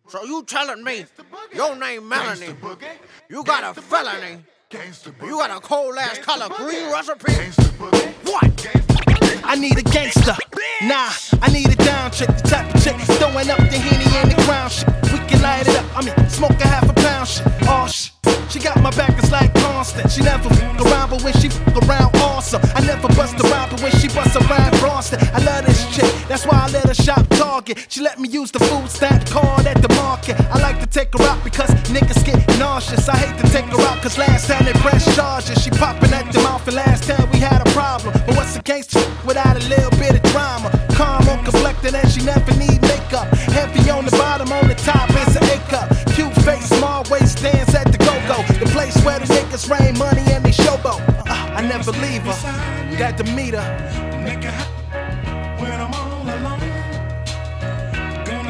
So you telling me your name Melanie, you got a felony, you got a cold ass color green recipe? What? I need a gangster, nah, I need a down chick, the type of chick throwing up the Henny in the ground shit. We can light it up, smoke a half a pound shit. Oh shit, she got my back, it's like constant. She never fuck around, but when she fuck around, awesome. I never bust around, but when she bust around, Boston. I love this chick, that's why I let her shop Target. She let me use the food stamp card at the market. I like to take her out because niggas get nauseous. I hate to take her out cause last time they pressed charges. She popping at the mouth and last time we had a problem. But what's a gangster without a little bit of drama? Calm on collected and she never need makeup. Heavy on the bottom, on the top it's an A cup. Cute face, small waist, dance at the go-go. The place where the niggas rain money and they showboat. I never leave her, got to meet her. When I'm all alone, gonna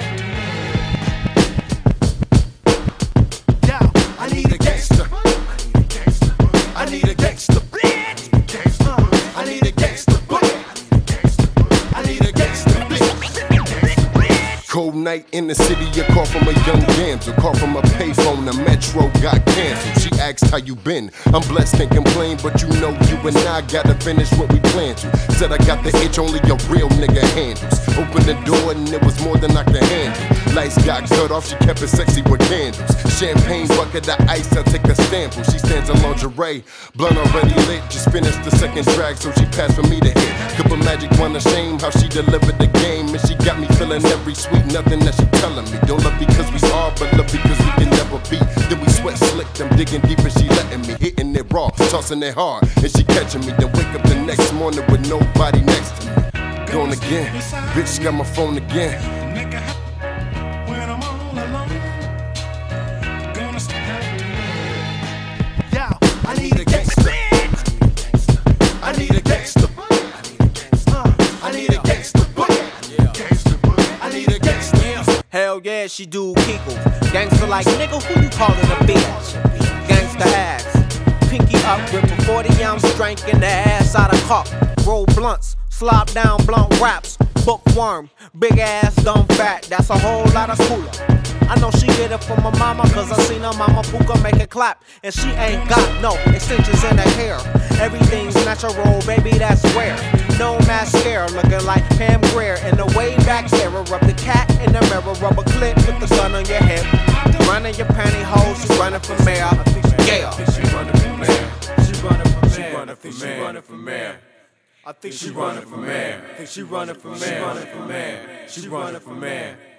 Yo, I need a gangster. I need a gangster. I need a gangster. I need a gangster. Cold night in the city, a call from a young damsel. Call from a payphone, the metro got canceled. She asked how you been, I'm blessed, can't complain. But you know you and I gotta finish what we planned to. Said I got the itch only a real nigga handles. Opened the door and it was more than I could handle. Lights got cut off, she kept it sexy with candles. Champagne bucket of ice, I'll take a sample. She stands in lingerie, blunt already lit. Just finished the second drag, so she passed for me to hit. Cup of magic, one shame how she delivered the game. And she got me feeling every sweet nothing that she telling me. Don't love because we are, but love because we can never be. Then we sweat slick, I'm digging deep and she letting me. Hitting it raw, tossing it hard, and she catching me. Then wake up the next morning with nobody next to me. Gone again, bitch got my phone again. when I'm all alone, gonna Yo, I need a gangster. I need a gangster. I need a gangster. I need a gangster. Hell yeah, she do Kegels. Gangster like nigga, who you calling a bitch? Gangster ass. Pinky up, rip a 40-ounce drink in the ass out of cup. Roll blunts, slop down blunt raps. Bookworm, big ass, dumb fat. That's a whole lot of cooler. I know she get it from my mama, cause I seen her mama Puka make it clap. And she ain't got no extensions in her hair. Everything's natural, baby, that's rare. No mascara, looking like Pam Grier. In the way back era, rub the cat in the mirror, rubber clip with the gun on your hip. Running your pantyhose, she running for mayor. Yeah. She running for mayor. She running for mayor. She running for mayor. She running for mayor. I think She running for mayor. She running for mayor. She running for mayor. She running for mayor.